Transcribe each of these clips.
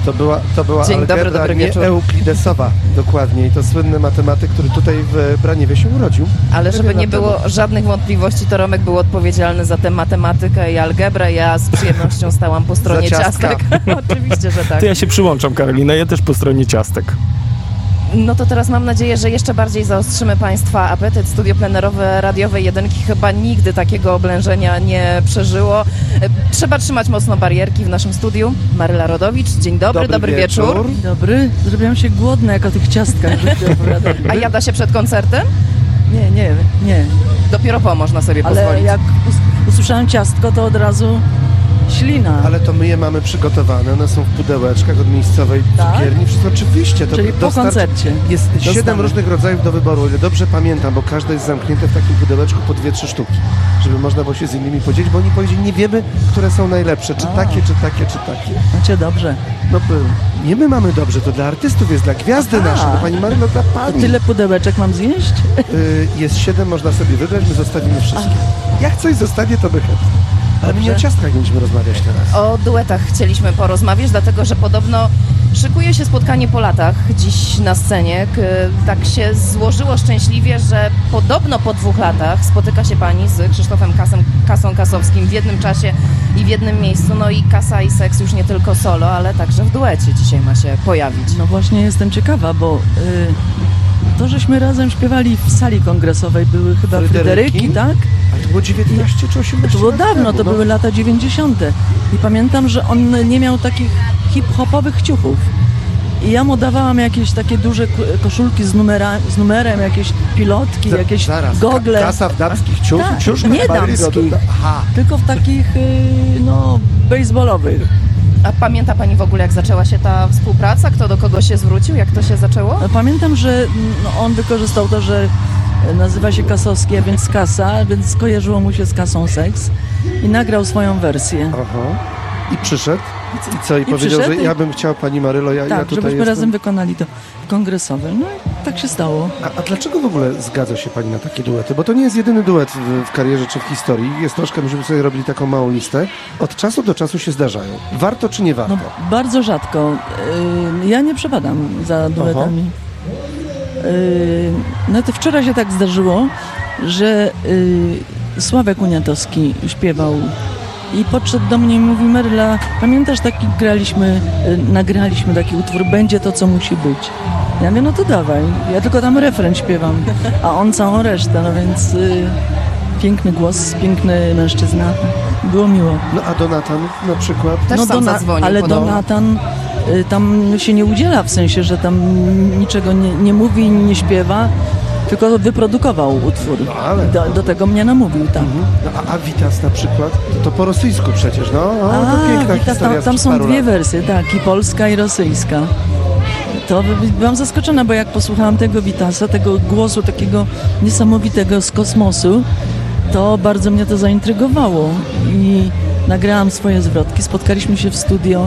To była Dzień dobry, algebra dobry nie wieczór. euklidesowa dokładnie i to słynny matematyk, który tutaj w Braniewie się urodził. Ale żeby Wiele nie lat temu. było żadnych wątpliwości, to Romek był odpowiedzialny za tę matematykę i algebrę. Ja z przyjemnością stałam po stronie Za ciastka. ciastek. Oczywiście, że tak. To ja się przyłączam, Karolina, ja też po stronie ciastek. No to teraz mam nadzieję, że jeszcze bardziej zaostrzymy Państwa apetyt. Studio plenerowe radiowej jedynki chyba nigdy takiego oblężenia nie przeżyło. Trzeba trzymać mocno barierki w naszym studiu. Maryla Rodowicz, dzień dobry, dobry wieczór. Dzień dobry. Zrobiłam się głodna jak o tych ciastkach, że się opowiadam. A jada się przed koncertem? Nie. Dopiero po można sobie Ale pozwolić. jak usłyszałam ciastko, to od razu ślina. Ale to my je mamy przygotowane, one są w pudełeczkach od miejscowej Tak? cukierni. Wszystko oczywiście. To Czyli po koncercie. Jest 7 Dostanę. różnych rodzajów do wyboru, o ile dobrze pamiętam, bo każde jest zamknięte w takim pudełeczku po 2-3 sztuki, żeby można było się z innymi podzielić, bo oni powiedzieli, nie wiemy, które są najlepsze, czy takie, czy takie, czy takie. Macie dobrze. No nie my mamy dobrze, to dla artystów jest, dla gwiazdy Aha. naszej, no pani Marylo, dla pani. Tyle pudełeczek mam zjeść? Jest 7, można sobie wybrać, my zostawimy wszystkie. Jak coś zostanie, to by chętnie. Ale my nie o Dobrze. ciastkach będziemy rozmawiać teraz. O duetach chcieliśmy porozmawiać, dlatego że podobno szykuje się spotkanie po latach dziś na scenie. Tak się złożyło szczęśliwie, że podobno po 2 latach spotyka się pani z Krzysztofem Kasą Kasowskim w jednym czasie i w jednym miejscu. No i Kasa i Seks już nie tylko solo, ale także w duecie dzisiaj ma się pojawić. No właśnie jestem ciekawa, bo to, żeśmy razem śpiewali w sali kongresowej, były chyba Fryderyki, tak? Ale to było 19 czy 18 To było lat dawno, temu, to no. były lata 90. I pamiętam, że on nie miał takich hip-hopowych ciuchów. I ja mu dawałam jakieś takie duże koszulki z numerem, jakieś pilotki, jakieś Zaraz, gogle. Kasa w damskich Tak, ciuszkach. nie Marylo, damskich. Aha. Tylko w takich, baseballowych. A pamięta pani w ogóle, jak zaczęła się ta współpraca? Kto do kogo się zwrócił? Jak to się zaczęło? Pamiętam, że on wykorzystał to, że nazywa się Kasowski, a więc Kasa, więc skojarzyło mu się z Kasą Seks i nagrał swoją wersję. Aha. I przyszedł. I co? I powiedział, przyszedł że i- ja bym chciał, pani Marylo, ja Tak, tutaj żebyśmy jestem. razem wykonali to kongresowe. No i tak się stało. A dlaczego w ogóle zgadza się pani na takie duety? Bo to nie jest jedyny duet w karierze czy w historii. Jest troszkę, myśmy sobie robili taką małą listę. Od czasu do czasu się zdarzają. Warto czy nie warto? No, bardzo rzadko. Ja nie przepadam za duetami. No to wczoraj się tak zdarzyło, że Sławek Uniatowski śpiewał i podszedł do mnie i mówi: Maryla, pamiętasz, taki nagraliśmy taki utwór, będzie to, co musi być. Ja mówię, no to dawaj, ja tylko tam refren śpiewam, a on całą resztę, no więc piękny głos, piękny mężczyzna, było miło. No a Donatan na przykład? Też sam zadzwonił ale podobno. Donatan tam się nie udziela, w sensie, że tam niczego nie mówi, nie śpiewa, tylko wyprodukował utwór. No, ale- Do tego mnie namówił, tak. No, a Witas na przykład? To po rosyjsku przecież, no. To piękna Witas, historia tam sprzed są paru 2 lat. wersje, tak, i polska, i rosyjska. To byłam zaskoczona, bo jak posłuchałam tego Witasa, tego głosu takiego niesamowitego z kosmosu, to bardzo mnie to zaintrygowało i nagrałam swoje zwrotki, spotkaliśmy się w studio,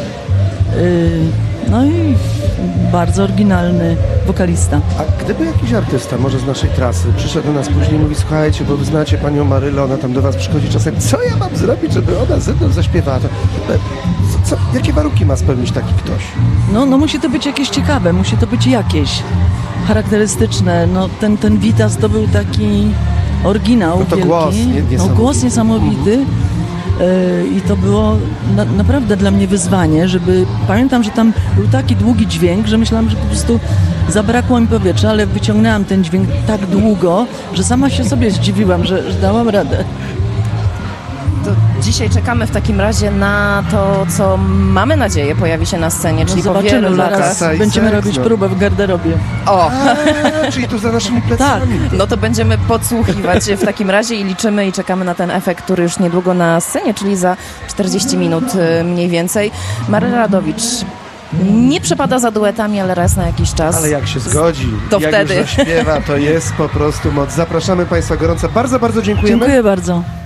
no i bardzo oryginalny wokalista. A gdyby jakiś artysta, może z naszej trasy, przyszedł do nas później i mówi: słuchajcie, bo wy znacie panią Marylę, ona tam do was przychodzi czasem, co ja mam zrobić, żeby ona ze mną zaśpiewała? Jakie warunki ma spełnić taki ktoś? No musi to być jakieś ciekawe, musi to być jakieś charakterystyczne. No ten Witas to był taki oryginał No to wielki. głos niesamowity. No głos niesamowity. I to było naprawdę dla mnie wyzwanie, żeby... Pamiętam, że tam był taki długi dźwięk, że myślałam, że po prostu zabrakło mi powietrza, ale wyciągnęłam ten dźwięk tak długo, że sama się sobie zdziwiłam, że dałam radę. To dzisiaj czekamy w takim razie na to, co mamy nadzieję pojawi się na scenie, czyli po Zobaczymy, wielu latach. zaraz Kasa i będziemy seks, robić no. próbę w garderobie. O, Czyli tu za naszymi plecami. no to będziemy podsłuchiwać w takim razie i liczymy i czekamy na ten efekt, który już niedługo na scenie, czyli za 40 minut mniej więcej. Maryla Rodowicz nie przepada za duetami, ale raz na jakiś czas. Ale jak się zgodzi, To jak wtedy. już zaśpiewa, to jest po prostu moc. Zapraszamy państwa gorąco. Bardzo, bardzo dziękujemy. Dziękuję bardzo.